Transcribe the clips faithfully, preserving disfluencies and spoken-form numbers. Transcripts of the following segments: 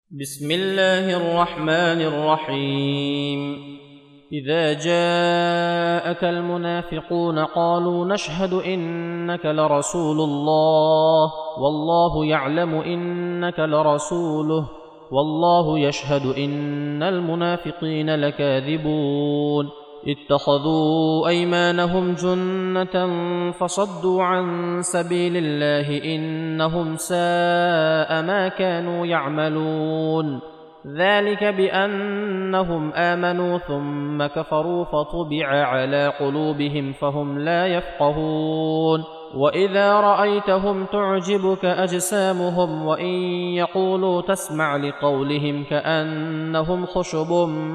بسم الله الرحمن الرحيم إذا جاءك المنافقون قالوا نشهد إنك لرسول الله والله يعلم إنك لرسوله والله يشهد إن المنافقين لكاذبون اتخذوا أيمانهم جنة فصدوا عن سبيل الله إنهم ساء ما كانوا يعملون ذلك بأنهم آمنوا ثم كفروا فطبع على قلوبهم فهم لا يفقهون وإذا رأيتهم تعجبك أجسامهم وإن يقولوا تسمع لقولهم كأنهم خشب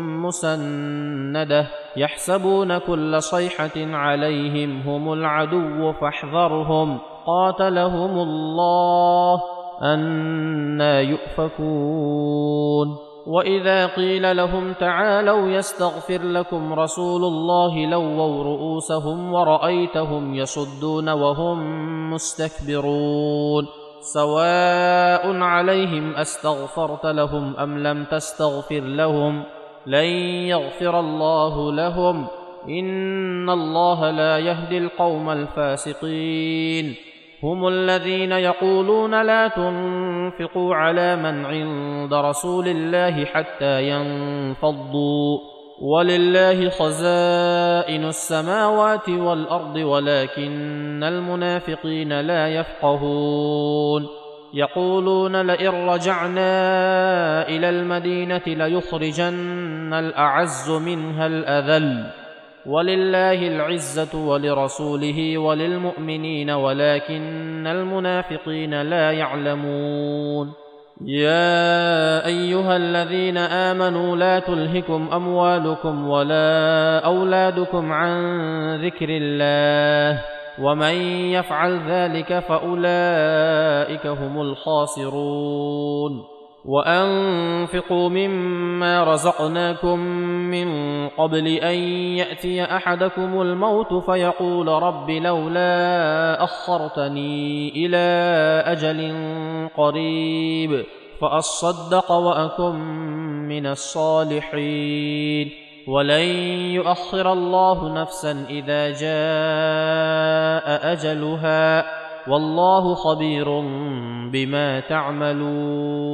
مسندة يحسبون كل صيحة عليهم هم العدو فاحذرهم قاتلهم الله أنى يؤفكون وإذا قيل لهم تعالوا يستغفر لكم رسول الله لووا رؤوسهم ورأيتهم يصدون وهم مستكبرون سواء عليهم أستغفرت لهم أم لم تستغفر لهم لن يغفر الله لهم إن الله لا يهدي القوم الفاسقين هم الذين يقولون لا تنفقوا على من عند رسول الله حتى ينفضوا ولله خزائن السماوات والأرض ولكن المنافقين لا يفقهون يقولون لئن رجعنا إلى المدينة ليخرجن الأعز منها الأذل ولله العزة ولرسوله وللمؤمنين ولكن المنافقين لا يعلمون يا أيها الذين آمنوا لا تلهكم أموالكم ولا أولادكم عن ذكر الله ومن يفعل ذلك فأولئك هم الخاسرون وأنفقوا مما رزقناكم من قبل أن يأتي أحدكم الموت فيقول رب لولا أخرتني إلى أجل قريب فأصدق وأكن من الصالحين ولن يؤخر الله نفسا إذا جاء أجلها والله خبير بما تعملون